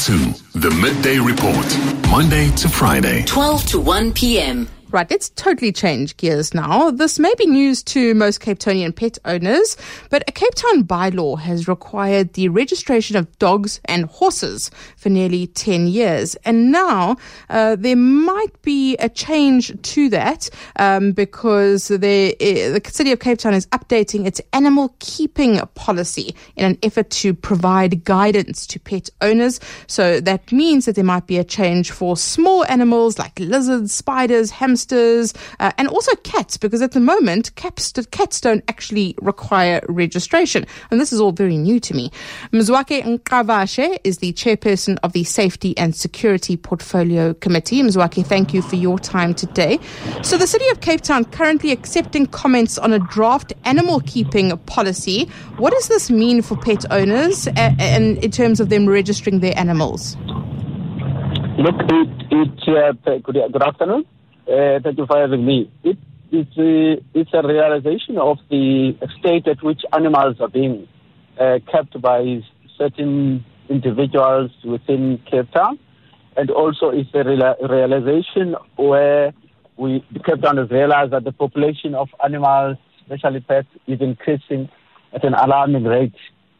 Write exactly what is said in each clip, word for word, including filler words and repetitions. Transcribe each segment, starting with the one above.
to the Midday Report, Monday to Friday, twelve to one p.m. Right, let's totally change gears now. This may be news to most Cape Townian pet owners, but a Cape Town bylaw has required the registration of dogs and horses for nearly ten years. And now uh, there might be a change to that um, because the, uh, the City of Cape Town is updating its animal keeping policy in an effort to provide guidance to pet owners. So that means that there might be a change for small animals like lizards, spiders, hamsters, Uh, and also cats, because at the moment cats, cats don't actually require registration, and this is all very new to me. Mzwakhe Nkavashe is the chairperson of the Safety and Security Portfolio Committee. Mzwakhe, thank you for your time today. So the City of Cape Town currently accepting comments on a draft animal keeping policy. What does this mean for pet owners uh, and in terms of them registering their animals? Look, it, it, uh, good, good afternoon. Uh, thank you for having me. It, it's, uh, it's a realization of the state at which animals are being uh, kept by certain individuals within Cape Town, and also it's a reala- realization where we, the Cape Town has realized that the population of animals, especially pets, is increasing at an alarming rate.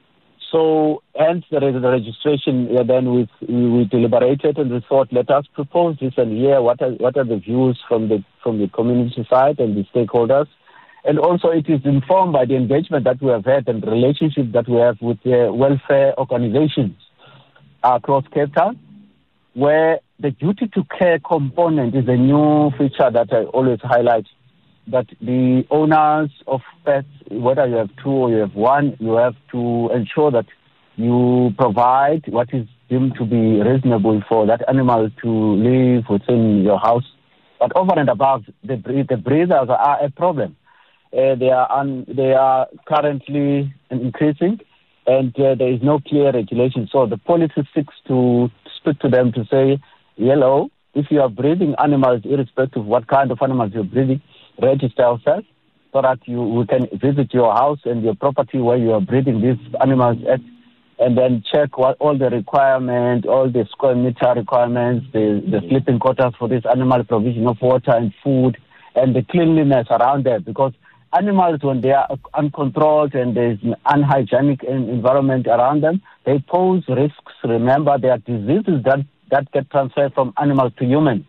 So, hence the, the registration, uh, then we, we deliberated and we thought, let us propose this and hear what are, what are the views from the from the community side and the stakeholders. And also it is informed by the engagement that we have had and the relationship that we have with the welfare organizations across Cape Town, where the duty to care component is a new feature that I always highlight, that the owners of pets, whether you have two or you have one, you have to ensure that you provide what is deemed to be reasonable for that animal to live within your house. But over and above, the, the breeders are a problem. Uh, they are un, they are currently increasing, and uh, there is no clear regulation. So the policy seeks to speak to them to say, hello, if you are breeding animals, irrespective of what kind of animals you're breeding, register yourself so that you we can visit your house and your property where you are breeding these animals at, and then check what all the requirements, all the square meter requirements, the, the sleeping quarters for this animal, provision of water and food, and the cleanliness around there. Because animals, when they are uncontrolled and there's an unhygienic environment around them, they pose risks. Remember, there are diseases that, that get transferred from animals to humans.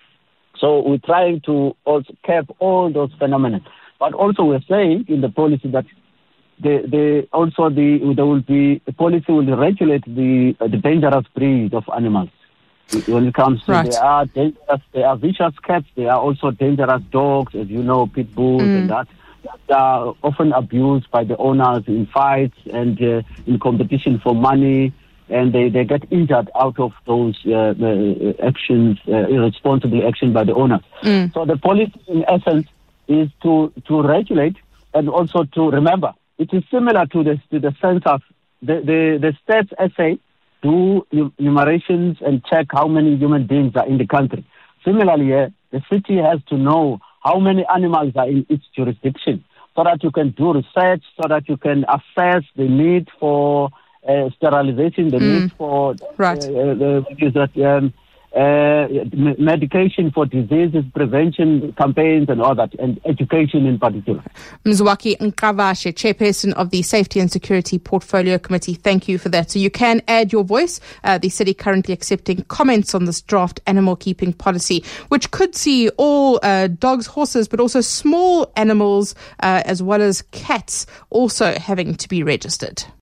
So we're trying to also cap all those phenomena. But also we're saying in the policy that the, the, also the, there will be, the policy will regulate the, uh, the dangerous breed of animals. When it comes to, right. There are dangerous, there are vicious cats, there are also dangerous dogs, as you know, pit bulls mm. and that, that are often abused by the owners in fights and uh, in competition for money. And they, they get injured out of those uh, uh, actions, uh, irresponsible action by the owners. Mm. So the policy, in essence, is to, to regulate and also to remember. It is similar to the, to the census. The, the, the states S A do numerations and check how many human beings are in the country. Similarly, uh, the city has to know how many animals are in its jurisdiction so that you can do research, so that you can assess the need for Uh, sterilization, the mm. need for right. uh, the, is that, um, uh, medication for diseases, prevention campaigns and all that, and education in particular. Mzwakhe Nkavashe, chairperson of the Safety and Security Portfolio Committee, thank you for that. So you can add your voice. Uh, the city currently accepting comments on this draft animal keeping policy, which could see all uh, dogs, horses, but also small animals uh, as well as cats also having to be registered.